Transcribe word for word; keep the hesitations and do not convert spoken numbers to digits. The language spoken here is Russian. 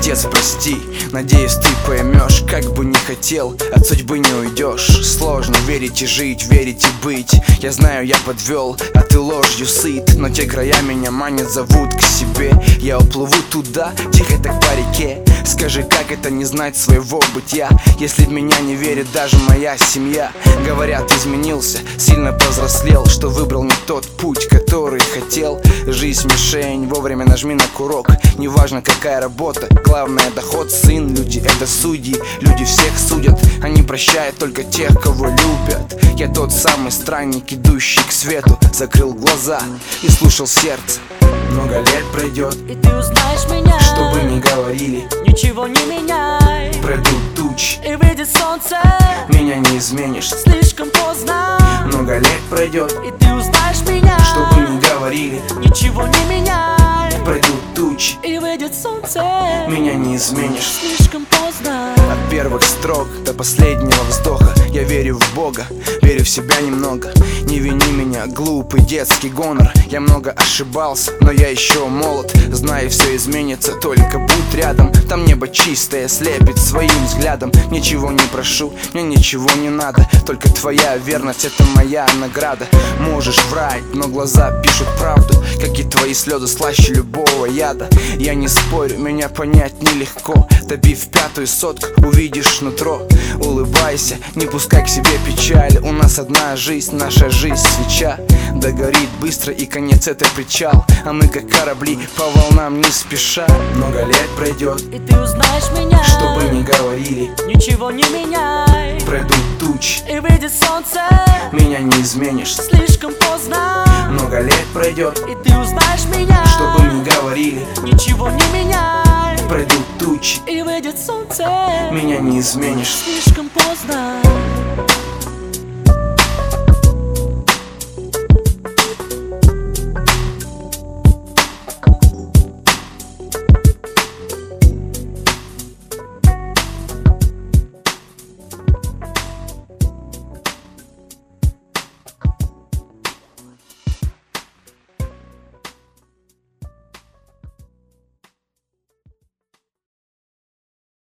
Отец, прости, надеюсь, ты поймешь. Как бы не хотел, от судьбы не уйдешь. Сложно верить и жить, верить и быть. Я знаю, я подвел, а ты ложью сыт. Но те края меня манят, зовут к себе. Я уплыву туда, тихо так по реке. Скажи, как это не знать своего бытия, если в меня не верит даже моя семья? Говорят, изменился, сильно повзрослел, что выбрал не тот путь, который хотел. Жизнь мишень, вовремя нажми на курок. Неважно какая работа, главное доход. Сын, люди это судьи, люди всех судят. Они прощают только тех, кого любят. Я тот самый странник, идущий к свету. Закрыл глаза и слушал сердце. Много лет пройдет, и ты узнаешь меня. Что бы ни говорили, ничего не меняй. Пройдут тучи, и выйдет солнце. Меня не изменишь, слишком поздно. Много лет пройдет, и ты узнаешь меня. Что бы ни говорили, ничего не меняй. Пройдут тучи, и выйдет солнце. Меня не изменишь, слишком поздно. От первых строк до последнего вздоха я верю в Бога, верю в себя немного. Не вини меня, глупый детский гонор. Я много ошибался, но я еще молод. Знаю, все изменится, только будь рядом. Там небо чистое, слепит своим взглядом. Ничего не прошу, мне ничего не надо. Только твоя верность, это моя награда. Можешь врать, но глаза пишут правду, как и твои слезы слаще любого яда. Я не спорю, меня понять нелегко. Добив пятую сотку, увидишь нутро. Улыбайся, не пускай к себе печаль. У нас одна жизнь, наша жизнь свеча. Догорит быстро и конец это причал. А мы как корабли по волнам не спеша. Много лет пройдет, и ты узнаешь меня. Что бы ни говорили, ничего не меняй. Пройдут тучи, и выйдет солнце. Меня не изменишь, слишком поздно. Много лет пройдет, и ты узнаешь меня. Что бы ни говорили, ничего не меняй. Пройдут тучи, и выйдет солнце. Меня не изменишь, слишком поздно.